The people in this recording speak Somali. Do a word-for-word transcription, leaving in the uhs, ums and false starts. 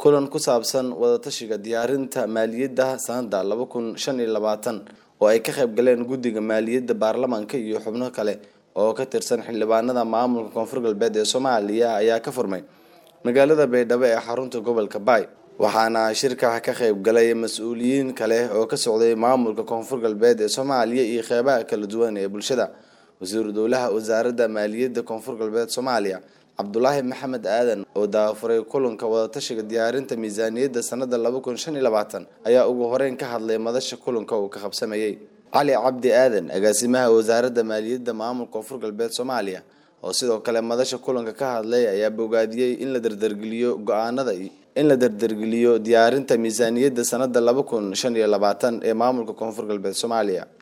kulan ku saabsan wada tashiga diyaarinta maaliyadda sanadda laba kun shan iyo labaatan oo ay ka qayb galeen guddiga maaliyadda baarlamaanka iyo xubno kale oo ka tirsan xildhibaanada maamulka Koonfur Galbeed ee Soomaaliya ayaa ka furmay magaalada Baydhabo ee xarunta gobolka Bay waxaana shirka ka qayb galay mas'uuliyiin kale oo ka socday maamulka Koonfur Galbeed ee Soomaaliya iyo qaybaha kala duwan ee bulshada. wasiir dowlaha wasaaradda maaliyadda Koonfur Galbeed Soomaaliya Abdullaahi Maxamed Aadan oo daafuray kulanka wada tashiga diyaarinta miisaaniyadda sanadda laba kun shan iyo labaatan ayaa ugu horeyn ka hadlay madasha kulanka uu ka qabsamayay. Cali Cabdi Aadan agaasimaha wasaaradda maaliyadda maamulka Koonfur Galbeed Soomaaliya oo sidoo kale madasha kulanka ka hadlay ayaa bogaadiyay in la dardargeliyo go'aanada in la dardargeliyo diyaarinta miisaaniyadda sanadda laba kun shan iyo labaatan ee maamulka Koonfur Galbeed Soomaaliya.